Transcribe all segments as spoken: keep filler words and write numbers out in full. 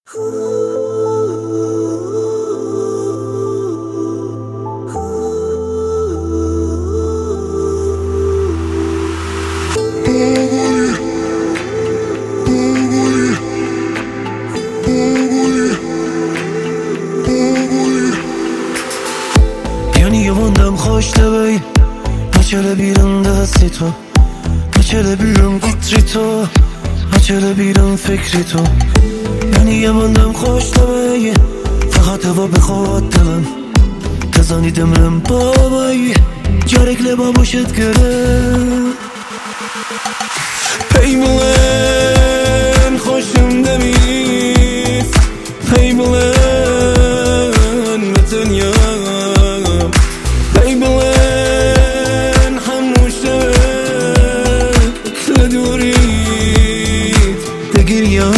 Yani yamandım hoş devey Açele birinde sito Açele birim gitrito Açele birim fikrito Yani yamandım hoş devey Fakat eva بخواد دلم تزانی دمرم بابایی جارک لبا باشد گرم پیمولن خوشم دمیست پیمولن متنیم پیمولن هموش دوک لدورید دگریم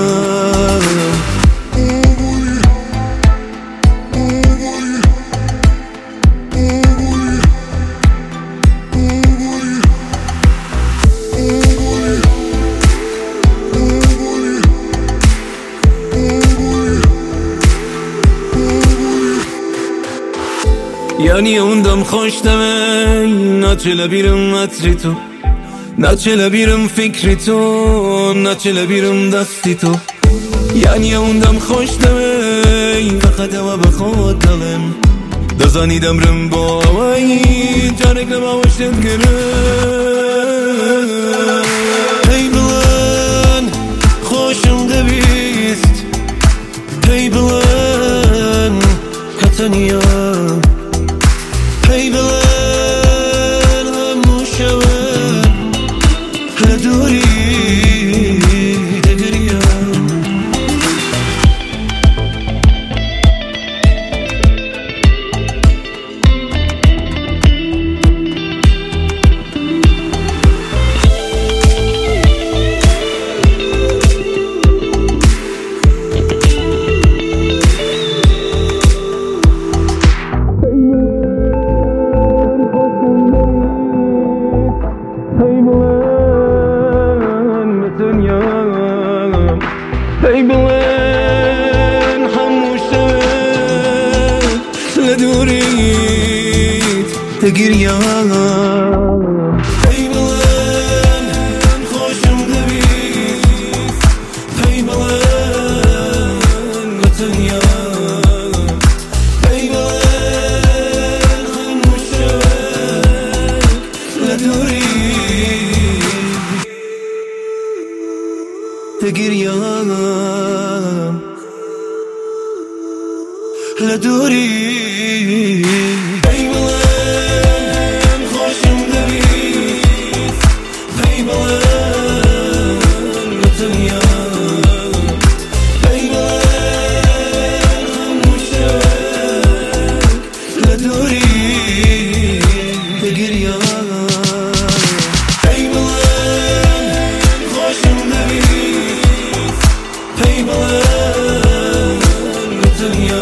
یعنی اوندم خوش دمی نچله بیرم متری تو نچله بیرم فکری تو نچله بیرم دستی تو یعنی اوندم خوش دمی فقط او بخواد دلم دزانی دمرم با اوی جارک لبا باشد گرم هی بلن خوشم دبیست هی بلن کتنیم هی بلن هموشم لدوری دگریم هی بلن هموشم لدورید دگریم هی بلن خوشم دبیست هی بلن متنیم هی بلن هموشم لدورید دگریم لدوری هی بلن خوشم دبیست هی بلن متنیم هی بلن هموشم لدوری دگریم هی بلن خوشم دبیست هی بلن متنیم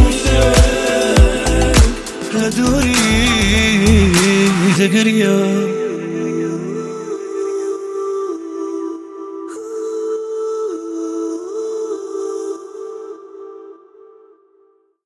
لدوری دگریم